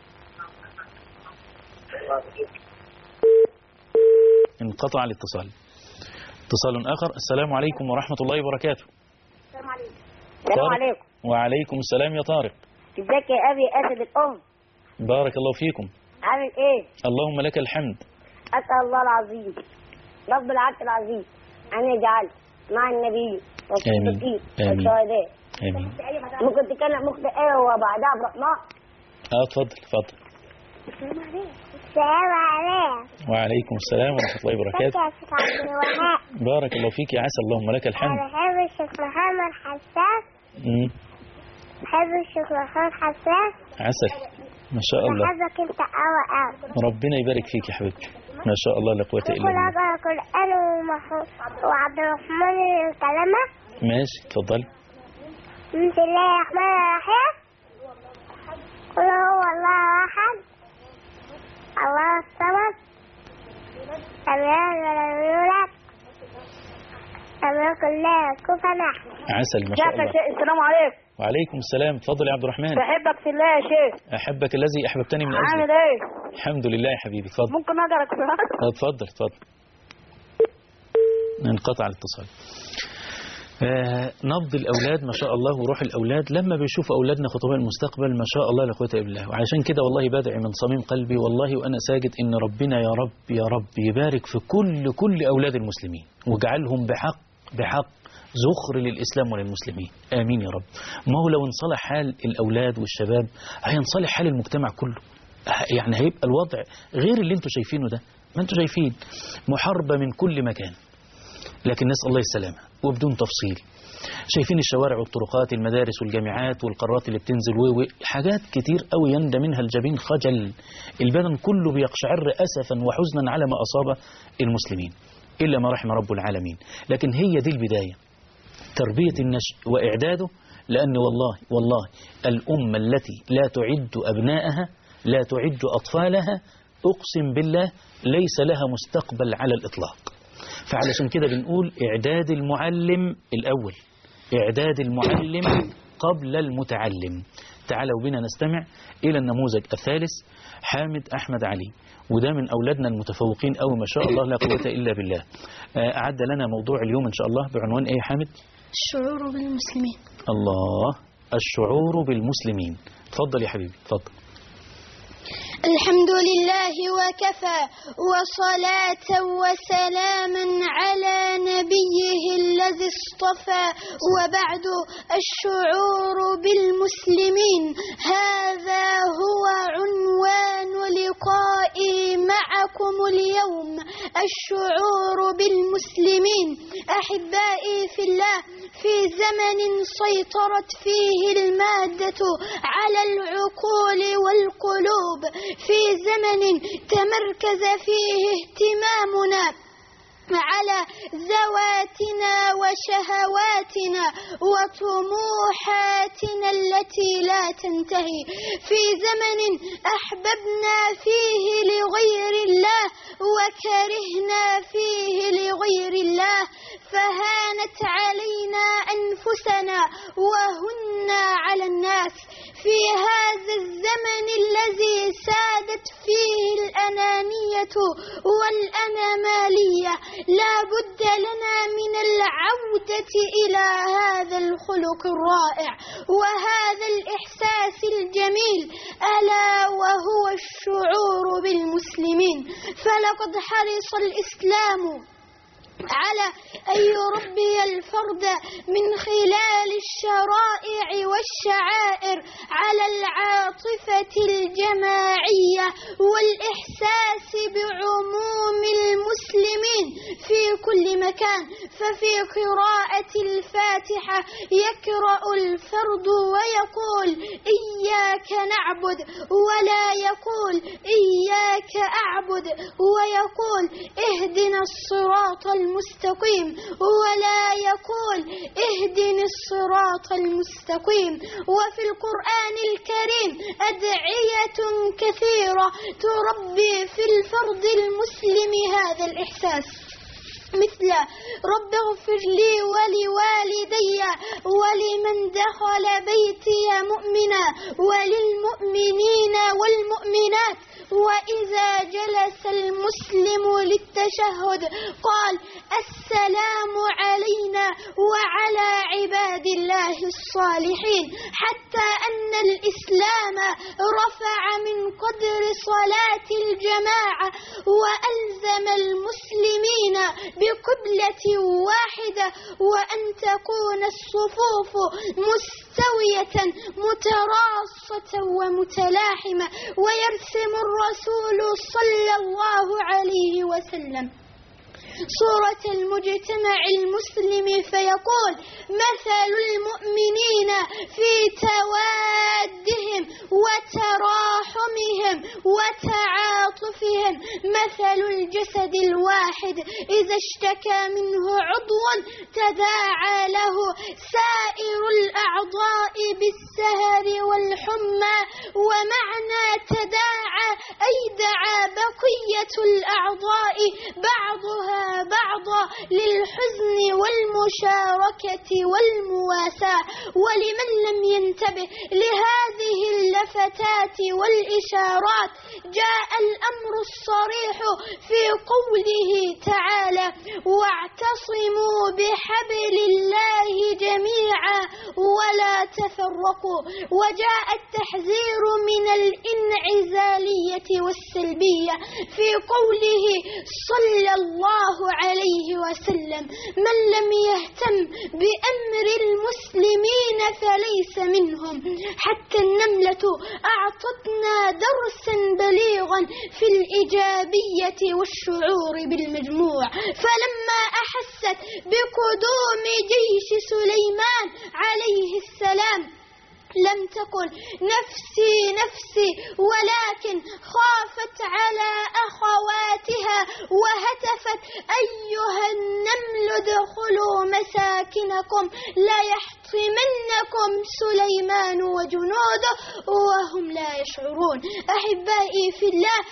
انقطع الاتصال. اتصال آخر. السلام عليكم ورحمة الله وبركاته. السلام عليكم. السلام عليكم. وعليكم السلام يا طارق. ازيك يا أبي أسد الأم؟ بارك الله فيكم. عامل إيه؟ اللهم لك الحمد. أسأل الله العظيم رب العرش العظيم أن يجعل مع النبي والصديقين والشهداء. آمين. ممكن تتكلم ممكن إيه وبعدها برحمة؟ اه اتفضل اتفضل. السلام عليكم. السلام عليكم. وعليكم السلام ورحمة الله وبركاته. بارك الله فيك يا عسل، اللهم لك الحمد. أنا بحب الشيخ محمد حسان. امم بحب الشيخ محمد حسان. عسل ما شاء الله. بحبك أنت أوي أوي. ربنا يبارك فيك يا حبيبتي. ما شاء الله لا قوة إلا بالله. ممكن أقرأ القرآن وعبد الرحمن الكلمة؟ ماشي اتفضلي. بسم الله الرحمن الرحيم. قل هو الله أحد الله الصمد لم يلد ولم يولد لم يكن له كفوا أحد. عسل ما شاء الله. السلام عليكم. وعليكم السلام. اتفضل يا عبد الرحمن. بحبك في الله يا شيخ. أحبك الذي أحببتني من أجله. عامل إيه؟ الحمد لله يا حبيبي. اتفضل. ممكن أقرأ القرآن؟ اتفضل اتفضل. انقطع الاتصال. آه نبض الأولاد ما شاء الله وروح الأولاد لما بيشوفوا أولادنا خطباء المستقبل ما شاء الله لا قوة إلا بالله. وعشان كده والله بادعي من صميم قلبي والله وأنا ساجد إن ربنا يا رب يا رب يبارك في كل كل أولاد المسلمين وجعلهم بحق بحق زخر للإسلام وللمسلمين. آمين يا رب. ما هو لو انصلح حال الأولاد والشباب هينصلح حال المجتمع كله، يعني هيبقى الوضع غير اللي انتوا شايفينه ده. ما انتوا شايفين محاربة من كل مكان، لكن نسأل الله السلامة وبدون تفصيل. شايفين الشوارع والطرقات المدارس والجامعات والقرارات اللي بتنزل وحاجات كتير قوي يندى منها الجبين خجل، البدن كله بيقشعر أسفا وحزنا على ما أصاب المسلمين إلا ما رحم رب العالمين. لكن هي دي البداية، تربية النشء وإعداده، لأن والله والله الأمة التي لا تعد أبنائها لا تعد أطفالها أقسم بالله ليس لها مستقبل على الإطلاق. فعلشان كده بنقول إعداد المعلم الأول، إعداد المعلم قبل المتعلم. تعالوا بنا نستمع إلى النموذج الثالث. حامد أحمد علي، وده من أولادنا المتفوقين أو ما شاء الله لا قوة إلا بالله. أعد لنا موضوع اليوم إن شاء الله بعنوان إيه يا حامد؟ الشعور بالمسلمين. الله، الشعور بالمسلمين. تفضل يا حبيبي تفضل. الحمد لله وكفى وصلاة وسلاما على نبيه الذي اصطفى، وبعد الشعور بالمسلمين هذا هو عنوان لقائي معكم اليوم. الشعور بالمسلمين أحبائي في الله، في زمن سيطرت فيه المادة على العقول والقلوب، في زمن تمركز فيه اهتمامنا على ذواتنا وشهواتنا وطموحاتنا التي لا تنتهي، في زمن أحببنا فيه لغير الله وكرهنا فيه لغير الله، فهانت علينا أنفسنا وهن على الناس. في هذا الزمن الذي سادت فيه الأنانية والأنامالية لا بد لنا من العودة إلى هذا الخلق الرائع وهذا الإحساس الجميل، ألا وهو الشعور بالمسلمين. فلقد حرص الإسلام على أن يربي الفرد من خلال الشرائع والشعائر على العاطفة الجماعية والإحساس بعموم المسلمين في كل مكان. ففي قراءة الفاتحة يقرأ الفرد ويقول إياك نعبد، ولا يقول إياك أعبد، ويقول اهدنا الصراط المستقيم المستقيم، ولا يقول اهدني الصراط المستقيم. وفي القرآن الكريم أدعية كثيرة تربي في الفرد المسلم هذا الإحساس، مثل رب اغفر لي ولوالدي ولمن دخل بيتي مؤمنا وللمؤمنين والمؤمنات. وإذا جلس المسلم للتشهد قال السلام علينا وعلى عباد الله الصالحين، حتى أن الإسلام رفع من قدر صلاة الجماعة وألزم المسلمين بقبلة واحدة، وأن تكون الصفوف مستوية متراصة ومتلاحمة. ويرسم الرسول صلى الله عليه وسلم صورة المجتمع المسلم فيقول مثل المؤمنين في توادهم وتراحمهم وتعاطفهم مثل الجسد الواحد إذا اشتكى منه عضو تداعى له سائر الأعضاء بالسهر والحمى. ومعنى تداعى أي دعا بقية الأعضاء بعضها بعضا للحزن والمشاركة والمواساة. ولمن لم ينتبه لهذه اللفتات والإشارات جاء الأمر الصريح في قوله تعالى واعتصموا بحبل الله جميعا ولا تفرقوا. وجاء التحذير من الانعزالية والسلبية في قوله صلى الله عليه وسلم من لم يهتم بأمر المسلمين فليس منهم. حتى النملة أعطتنا درسا بليغا في الإيجابية والشعور بالمجموع، فلما أحست بقدوم جيش سليمان عليه السلام لم تقل نفسي نفسي، ولكن خافت على أخواتها وهتفت أيها النمل ادخلوا مساكنكم لا يحطمنكم سليمان وجنوده وهم لا يشعرون. أحبائي في الله،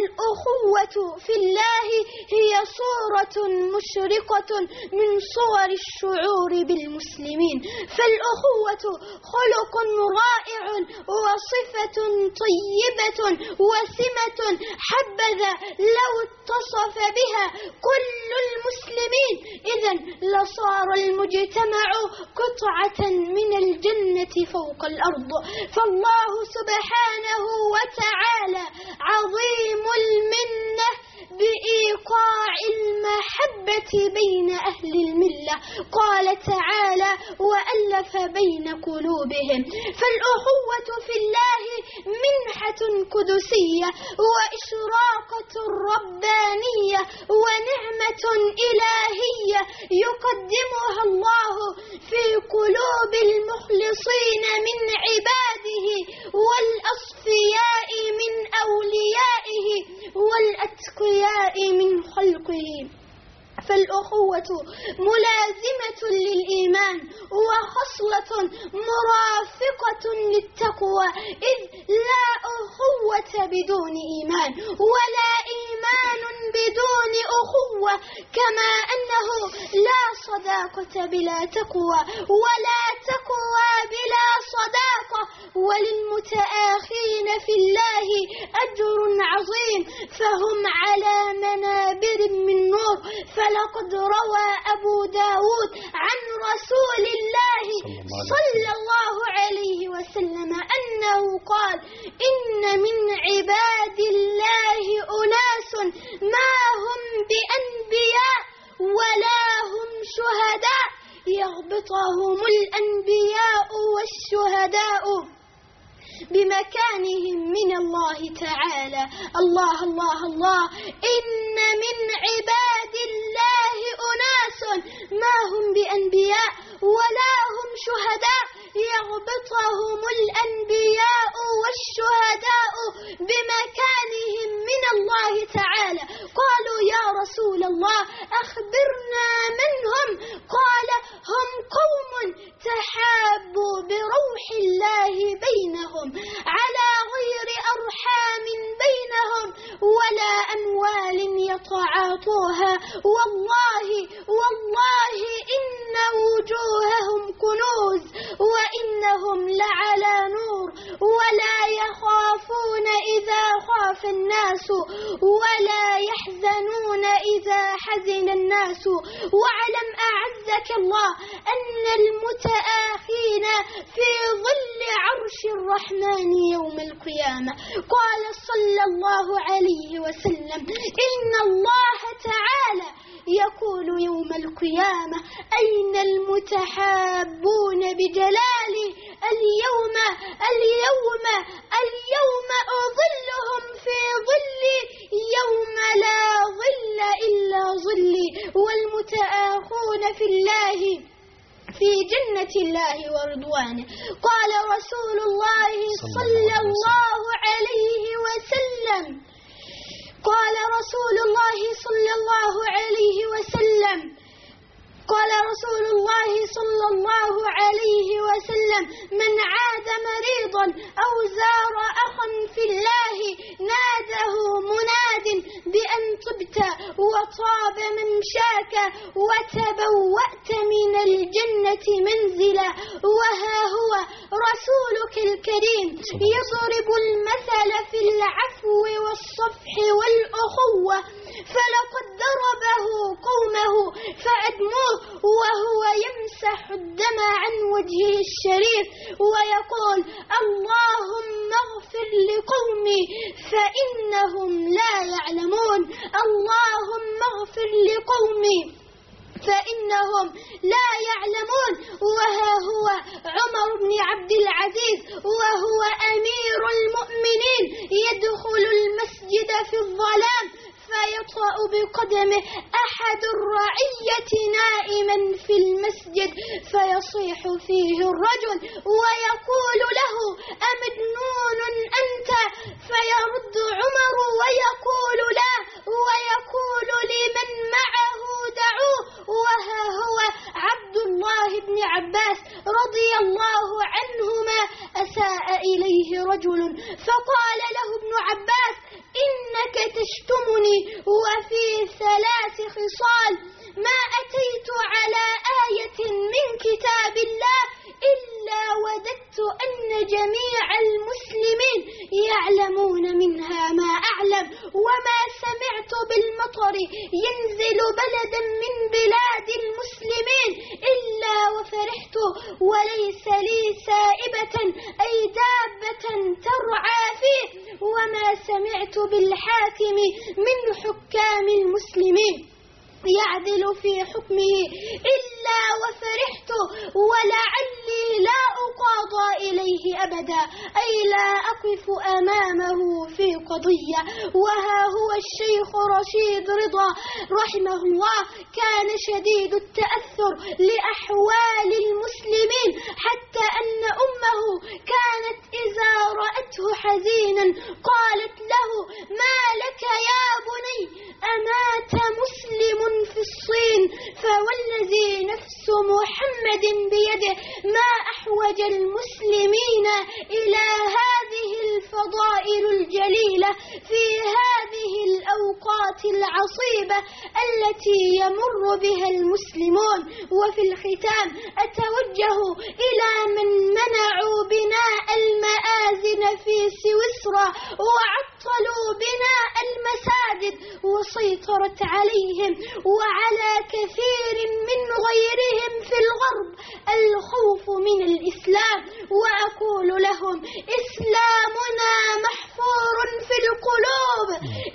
الأخوة في الله هي صورة مشرقة من صور الشعور بالمسلمين. فالأخوة خلق رائع وصفة طيبة وسمة حبذا لو اتصف بها كل المسلمين إذن لصار المجتمع قطعة من الجنة فوق الأرض. فالله سبحانه وتعالى عظيم المنة بإيقاع المحبة بين أهل الملة. قال تعالى وألف بين قلوبهم. فالأخوة في الله منحة قدسية وإشراقة ربانية ونعمة إلهية يقدمها الله في قلوب المخلصين من عباده والأصفياء من أوليائه والأتقياء من خلقه. فالأخوة ملازمة للإيمان وخصلة مرافقة للتقوى، إذ لا أخوة بدون إيمان ولا إيمان بدون أخوة، كما أنه لا صداقة بلا تقوى ولا تقوى بلا صداقة. وللمتآخين في الله أجر عظيم، فهم على منابر من نور. فلقد روى أبو داود عن رسول الله صلى الله عليه وسلم أنه قال: إن من عباد الله أناس ما هم بأنبياء ولا هم شهداء، يغبطهم الأنبياء والشهداء بمكانهم من الله تعالى. الله الله الله. إن من عباد الله أناس ما هم بأنبياء ولا هم شهداء، يغبطهم الأنبياء والشهداء بمكانهم من الله تعالى. قالوا: يا رسول الله أخبرنا من هم؟ قال: هم قوم تحابوا بروح الله بينهم على غير أرحام بينهم ولا أموال يتعاطوها، والله والله إن وجوههم كنوز وإنهم لعلى نور، ولا يخافون إذا خاف الناس ولا يحزنون إذا حزن الناس. واعلم أعزك الله أن المتآخين في ظل عرش الرحمن يوم القيامة. قال صلى الله عليه وسلم: إن الله تعالى يقول يوم القيامة: أين المتحابون بجلالي؟ اليوم اليوم اليوم أظلهم في ظلي يوم لا ظل إلا ظلي. والمتآخون في الله في جنة الله ورضوانه. قال رسول الله صلى الله عليه وسلم قال رسول الله صلى الله عليه وسلم قال رسول الله صلى الله عليه وسلم: من عاد مريضا أو زار أخا في الله ناده مناد بأن طبت وطاب ممشاك وتبوأت من الجنة منزلا. وها هو رسولك الكريم يضرب المثل في العفو والصفح والأخوة، فلقد ضربه قومه فأدموه وهو يمسح الدم عن وجهه الشريف ويقول: اللهم اغفر لقومي فإنهم لا يعلمون، اللهم اغفر لقومي فإنهم لا يعلمون. وها هو عمر بن عبد العزيز وهو أمير المؤمنين يدخل المسجد في الظلام فيطأ بقدمه أحد الرعية نائما في المسجد، فيصيح فيه الرجل ويقول له: أمجنون أنت؟ فيرد عمر ويقول: لا، ويقول لمن معه: دعوه. وها هو عبد الله بن عباس رضي الله عنهما أساء إليه رجل فقال له ابن عباس: إنك تشتمني وفي ثلاث خصال ما أتيت على آية من كتاب الله إلا وددت أن جميع المسلمين يعلمون منها ما أعلم، وما سمعت بالمطر ينزل بلدا من بلاد المسلمين إلا وفرحت وليس لي سائبة أي دابة ترعى فيه، وما سمعت بالحاكم من حكام المسلمين يعدل في حكمه إلا وفرحت ولعلي لا أقاضى إليه أبدا، أي لا أقف أمامه في قضية. وها هو الشيخ رشيد رضا رحمه الله كان شديد التأثر لأحوال المسلمين، حتى أن أمه كانت إذا رأته حزينا قالت له: ما لك يا بني؟ أمات مسلم في الصين، فوالذي نفس محمد بيده ما أحوج المسلمين إلى هذه الف الفضائل الجليلة في هذه الأوقات العصيبة التي يمر بها المسلمون. وفي الختام أتوجه إلى من منعوا بناء المآذن في سويسرا وعطلوا بناء المساجد وسيطرت عليهم وعلى كثير من غيرهم في الغرب الخوف من الإسلام، وأقول لهم: إسلامنا محفور في القلوب،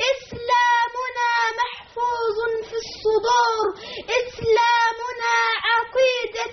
إسلامنا محفوظ في الصدور، إسلامنا عقيدة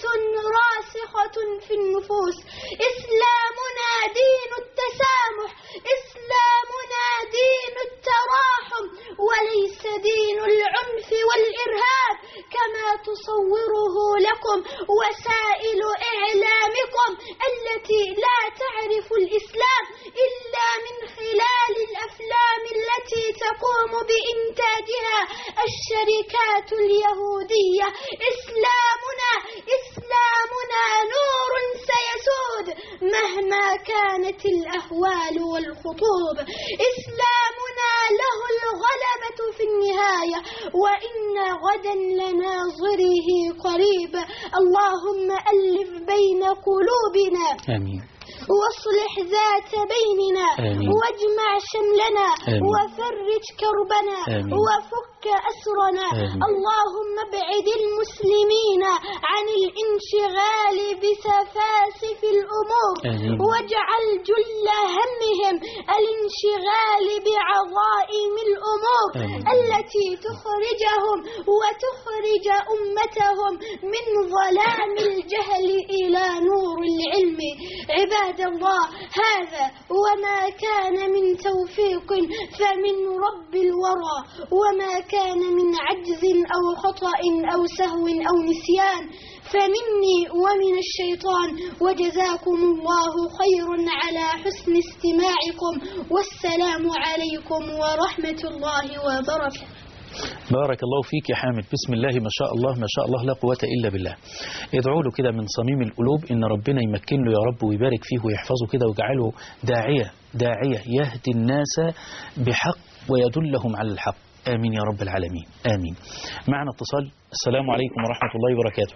راسخة في النفوس، إسلامنا دين التسامح، إسلامنا دين التراحم وليس دين العنف والإرهاب كما تصوره لكم وسائل إعلامكم التي لا تعرف الإسلام إلا من خلال الأفلام التي تقوم بإنتاجها الشركات اليهودية. إسلامنا إسلامنا نور سيسود مهما كانت الأهوال والخطوب، إسلامنا له الغلبة في النهاية وإن غدا لناظره قريب. اللهم ألف بين قلوبنا آمين، واصلح ذات بيننا، آمين. واجمع شملنا، آمين. وفرج كربنا، آمين. وفك أسرنا. آمين. اللهم ابعد المسلمين عن الانشغال بسفاسف الأمور، آمين. واجعل جل همهم الانشغال بعظائم الأمور آمين. التي تخرجهم وتخرج أمتهم من ظلام الجهل إلى نور العلم. عباد الله، هذا وما كان من توفيق فمن رب الورى، وما كان من عجز أو خطأ أو سهو أو نسيان فمني ومن الشيطان. وجزاكم الله خير على حسن استماعكم، والسلام عليكم ورحمة الله وبركاته. بارك الله فيك يا حامد. بسم الله ما شاء الله ما شاء الله لا قوة إلا بالله. ادعوا له كده من صميم القلوب إن ربنا يمكن له يا رب ويبارك فيه ويحفظه كده ويجعله داعية داعية يهدي الناس بحق ويدلهم على الحق. آمين يا رب العالمين، آمين. معنا اتصال. السلام عليكم ورحمة الله وبركاته.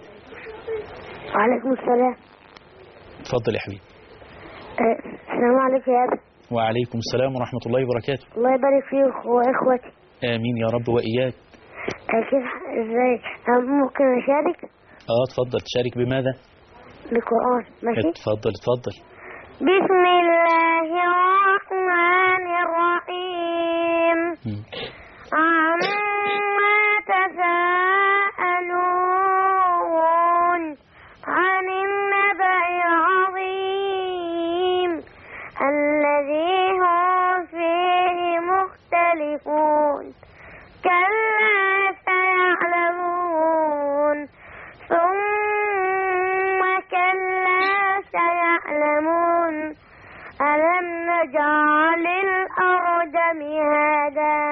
وعليكم السلام. تفضل يا حبيبي. أه السلام عليكم يا أبي. وعليكم السلام ورحمة الله وبركاته. الله يبارك فيك وإخوتي. آمين يا رب وإياك. كيف ازاي ممكن أشارك؟ اه اتفضل. تشارك بماذا؟ بالقرآن. ماشي. اتفضل اتفضل. بسم الله الرحمن الرحيم. عما تساءلون عن النبأ العظيم الذي هم فيه مختلفون. كلا سيعلمون ثم كلا سيعلمون ألم نجعل الأرض مهادا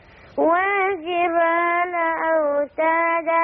والجبال أوتادا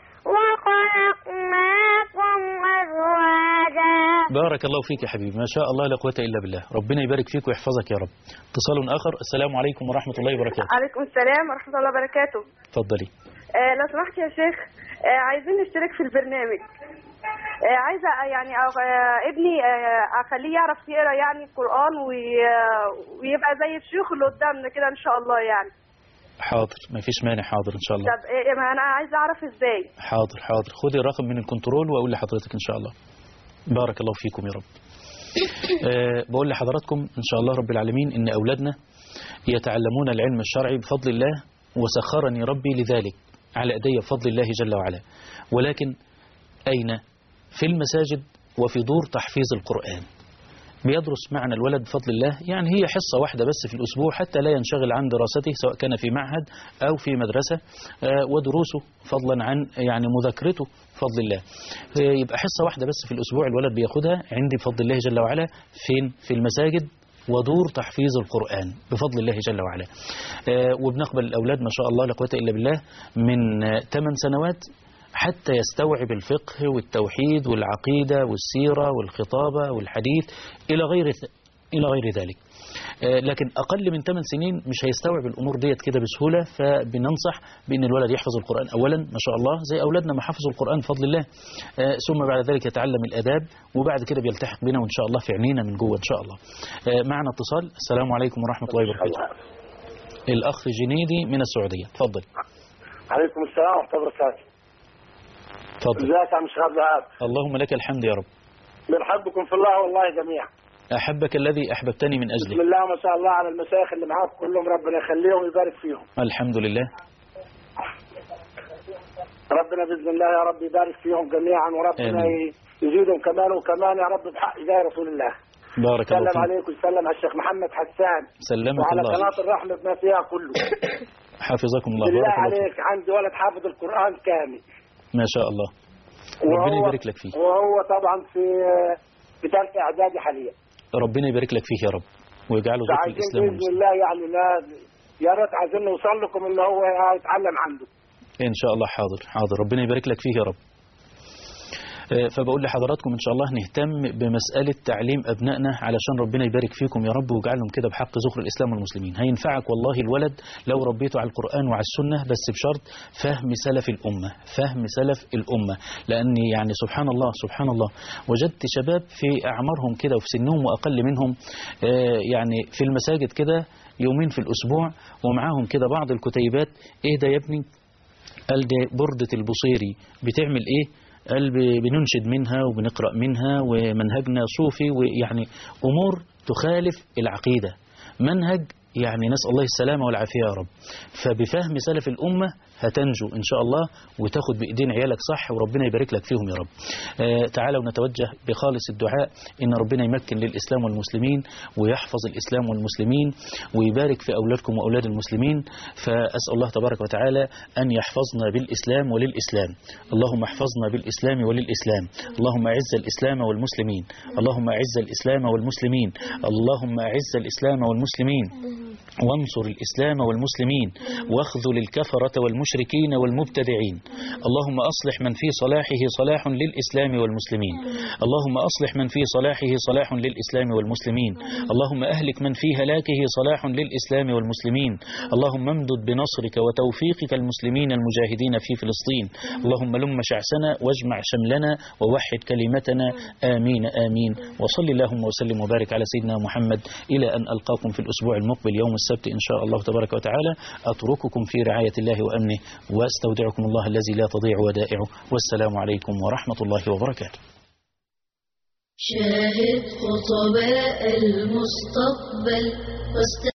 وخلقناكم أزواجا. بارك الله فيك يا حبيبي، ما شاء الله لا قوة إلا بالله. ربنا يبارك فيك ويحفظك يا رب. اتصال آخر. السلام عليكم ورحمة الله وبركاته. عليكم السلام ورحمة الله وبركاته. اتفضلي. آه لو سمحت يا شيخ، آه عايزين نشترك في البرنامج. آه عايزة يعني آه ابني آه أخليه يعرف يقرأ يعني القرآن ويبقى زي الشيوخ اللي قدامنا كده إن شاء الله يعني. حاضر، ما فيش مانع. حاضر إن شاء الله. طب إيه ما أنا عايزة أعرف إزاي. حاضر حاضر. خدي الرقم من الكنترول وأقول لحضرتك إن شاء الله. بارك الله فيكم يا رب. أه بقول لحضراتكم إن شاء الله رب العالمين إن أولادنا يتعلمون العلم الشرعي بفضل الله، وسخرني ربي لذلك على أيدي بفضل الله جل وعلا. ولكن أين؟ في المساجد وفي دور تحفيظ القرآن. بيدرس معنا الولد بفضل الله، يعني هي حصة واحدة بس في الأسبوع حتى لا ينشغل عن دراسته سواء كان في معهد أو في مدرسة، ودروسه فضلا عن يعني مذاكرته بفضل الله. يبقى حصة واحدة بس في الأسبوع الولد بياخدها عندي بفضل الله جل وعلا. فين؟ في المساجد ودور تحفيظ القرآن بفضل الله جل وعلا. وبنقبل الأولاد ما شاء الله لا قوة إلا بالله من ثمان سنوات حتى يستوعب الفقه والتوحيد والعقيدة والسيرة والخطابة والحديث إلى غير إلى غير ذلك. لكن أقل من ثمان سنين مش هيستوعب الأمور ديت كده بسهولة، فبننصح بأن الولد يحفظ القرآن أولا ما شاء الله زي أولادنا ما حفظوا القرآن بفضل الله، ثم بعد ذلك يتعلم الآداب، وبعد كده بيلتحق بنا وإن شاء الله في عينينا من جوه إن شاء الله. معنا اتصال. السلام عليكم ورحمة الله وبركاته. الأخ جنيدي من السعودية، تفضل. عليكم السلام ورحمة الله وبركاته. تفضل. ازيك يا عم شهاب الوهاب؟ اللهم لك الحمد يا رب. بنحبكم في الله والله جميعا. أحبك الذي أحببتني من أجله. بسم الله ما شاء الله على المشايخ اللي معاك كلهم، ربنا يخليهم ويبارك فيهم. الحمد لله. ربنا بإذن الله يا رب يبارك فيهم جميعا، وربنا آمين. يزيدهم كمان وكمان يا رب بحق جاه رسول الله. بارك الله فيك. سلم عليك وسلم على الشيخ محمد حسان. سلمك وعلى الله. وعلى قناة الرحمة بما فيها كله. حافظكم الله. بالله بارك عليك الله. عندي ولد حافظ القرآن كامل. ما شاء الله. ربنا يبارك لك فيه. وهو طبعا في في ثالثة إعدادي حاليا. ربنا يبارك لك فيه يا رب ويجعله ذكر الإسلام بإذن الله. يعني لا يا ريت عايزين نوصل لكم إن هو يتعلم عنده. إن شاء الله. حاضر حاضر. ربنا يبارك لك فيه يا رب. فبقول لحضراتكم إن شاء الله نهتم بمسألة تعليم أبنائنا علشان ربنا يبارك فيكم يا رب ويجعلهم كده بحق ذكر الإسلام والمسلمين. هينفعك والله الولد لو ربيته على القرآن وعلى السنة، بس بشرط فهم سلف الأمة، فهم سلف الأمة. لأن يعني سبحان الله سبحان الله وجدت شباب في أعمارهم كده وفي سنهم وأقل منهم يعني في المساجد كده يومين في الأسبوع ومعاهم كده بعض الكتيبات. إيه ده يا ابني؟ قال ده بردة البصيري. بتعمل إيه؟ قال بننشد منها وبنقرأ منها ومنهجنا صوفي، ويعني أمور تخالف العقيدة، منهج يعني نسأل الله السلامة والعافية يا رب. فبفهم سلف الأمة هتنجو إن شاء الله وتاخد بإيدين عيالك صح وربنا يبارك لك فيهم يا رب. آه تعالوا نتوجه بخالص الدعاء إن ربنا يمكن للإسلام والمسلمين ويحفظ الإسلام والمسلمين ويبارك في أولادكم وأولاد المسلمين. فأسأل الله تبارك وتعالى أن يحفظنا بالإسلام وللإسلام. اللهم احفظنا بالإسلام وللإسلام. اللهم أعز الإسلام والمسلمين. اللهم أعز الإسلام والمسلمين. اللهم أعز الإسلام والمسلمين وانصر الإسلام والمسلمين واخذل الكفرة والمشركين والمبتدعين. اللهم أصلح من في صلاحه صلاح للإسلام والمسلمين. اللهم أصلح من في صلاحه صلاح للإسلام والمسلمين. اللهم أهلك من في هلاكه صلاح للإسلام والمسلمين. اللهم امدد بنصرك وتوفيقك المسلمين المجاهدين في فلسطين. اللهم لم شعثنا واجمع شملنا ووحد كلمتنا. آمين آمين. وصل اللهم وسلم وبارك على سيدنا محمد إلى أن ألقاكم في الأسبوع المقبل يوم السبت إن شاء الله تبارك وتعالى. أترككم في رعاية الله وأمنه واستودعكم الله الذي لا تضيع ودائعه. والسلام عليكم ورحمة الله وبركاته. شاهد خطباء المستقبل